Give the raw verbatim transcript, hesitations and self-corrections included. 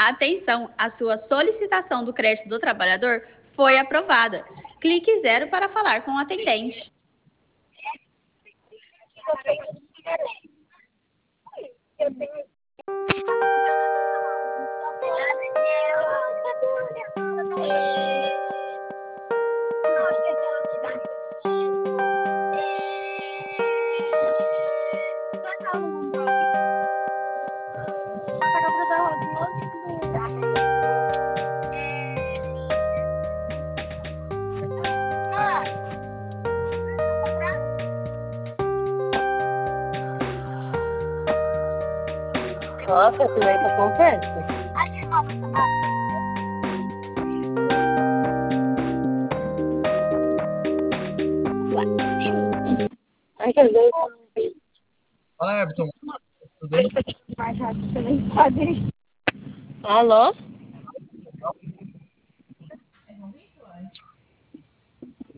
Atenção, a sua solicitação do crédito do trabalhador foi aprovada. Clique zero para falar com o atendente. Nossa, esse daí tá completo. Ai, que Deus. Fala, Everton. Tudo bem? Alô?